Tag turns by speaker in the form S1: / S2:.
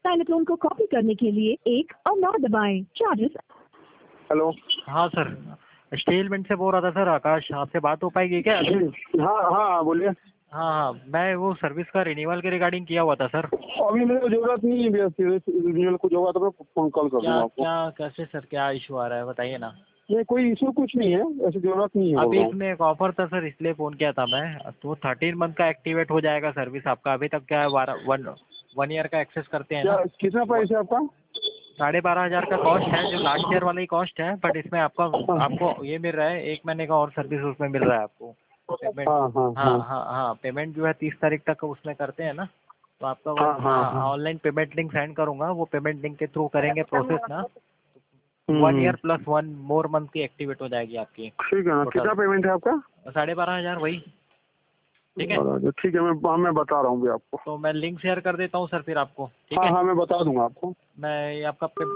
S1: Telephone को copy करने के लिए 1 और 9 दबाएं। चार्जेस।
S2: हेलो।
S3: हाँ सर, स्टेलमेंट से बोल रहा था सर, आकाश, आपसे बात हो पाएगी क्या?
S2: हाँ हाँ बोलिए।
S3: हाँ हाँ, मैं वो सर्विस का रिन्यूअल के रिगार्डिंग किया हुआ था सर।
S2: अभी मेरे को जरूरत नहीं है भैया, रिन्यूअल कुछ होगा तो मैं फोन कॉल कर दूंगा आपको।
S3: क्या कैसे सर, क्या इशू आ रहा है बताइए ना।
S2: नहीं कोई इशू कुछ नहीं है, ऐसी जरूरत नहीं है।
S3: अभी इसमें एक ऑफर था सर, इसलिए फ़ोन किया था मैं। तो 13 मंथ का एक्टिवेट हो जाएगा सर्विस आपका। अभी तक क्या है, 1 ईयर का एक्सेस करते हैं
S2: क्या
S3: ना।
S2: कितना प्राइस है आपका?
S3: 12,500 का कॉस्ट है, जो लास्ट ईयर वाला ही कॉस्ट है, बट इसमें आपको ये मिल रहा है 1 महीने का और सर्विस उसमें मिल रहा है आपको। पेमेंट,
S2: हाँ हाँ
S3: हाँ
S2: हाँ
S3: हाँ हाँ, पेमेंट जो है 30 तारीख तक उसमें करते हैं ना, तो आपका
S2: हाँ हाँ हाँ।
S3: ऑनलाइन पेमेंट लिंक सेंड करूँगा, वो पेमेंट लिंक के थ्रू करेंगे प्रोसेस ना। 1
S2: hmm.
S3: Year plus 1 more month की एक्टिवेट हो जाएगी आपकी।
S2: ठीक है ना, कितना पेमेंट है आपका?
S3: 12,500 वही। ठीक है,
S2: ठीक है, मैं बता रहा हूँ भैया आपको।
S3: तो मैं लिंक शेयर कर देता हूँ सर फिर आपको। ठीक
S2: हाँ
S3: है,
S2: हाँ मैं बता दूंगा आपको।
S3: मैं ये आपका